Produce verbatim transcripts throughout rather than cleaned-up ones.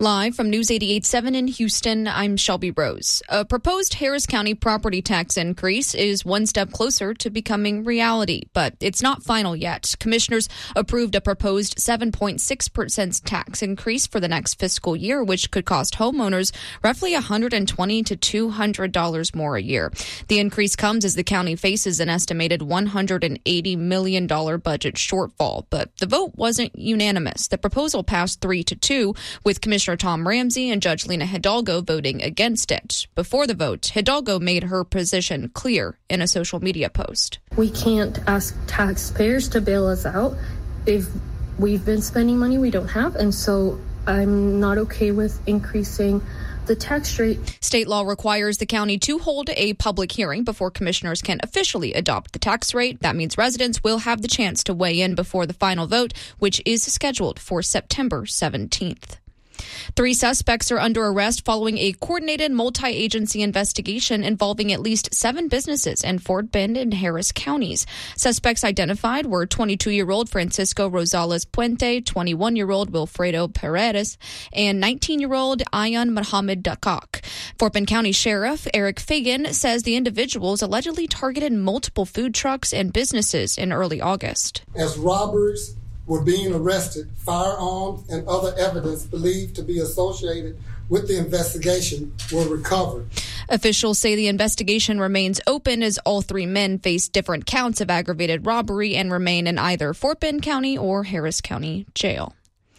Live from News eighty-eight point seven in Houston, I'm Shelby Rose. A proposed Harris County property tax increase is one step closer to becoming reality, but it's not final yet. Commissioners approved a proposed seven point six percent tax increase for the next fiscal year, which could cost homeowners roughly one hundred twenty dollars to two hundred dollars more a year. The increase comes as the county faces an estimated one hundred eighty million dollars budget shortfall, but the vote wasn't unanimous. The proposal passed three to two, with Commissioner Tom Ramsey and Judge Lina Hidalgo voting against it. Before the vote, Hidalgo made her position clear in a social media post. We can't ask taxpayers to bail us out if we've been spending money we don't have, and so I'm not okay with increasing the tax rate. State law requires the county to hold a public hearing before commissioners can officially adopt the tax rate. That means residents will have the chance to weigh in before the final vote, which is scheduled for September seventeenth. Three suspects are under arrest following a coordinated multi-agency investigation involving at least seven businesses in Fort Bend and Harris counties. Suspects identified were twenty-two-year-old Francisco Rosales Puente, twenty-one-year-old Wilfredo Perez, and nineteen-year-old Ayan Mohammed Dakak. Fort Bend County Sheriff Eric Fagan says the individuals allegedly targeted multiple food trucks and businesses in early August. As robbers were being arrested, firearms and other evidence believed to be associated with the investigation were recovered. Officials say the investigation remains open as all three men face different counts of aggravated robbery and remain in either Fort Bend County or Harris County Jail.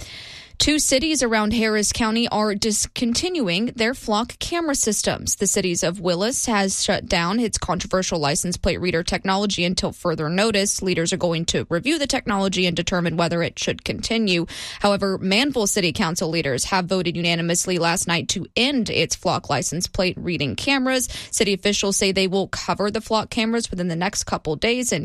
Two cities around Harris County are discontinuing their flock camera systems. The cities of Willis has shut down its controversial license plate reader technology until further notice. Leaders are going to review the technology and determine whether it should continue. However, Manville City Council leaders have voted unanimously last night to end its flock license plate reading cameras. City officials say they will cover the flock cameras within the next couple days and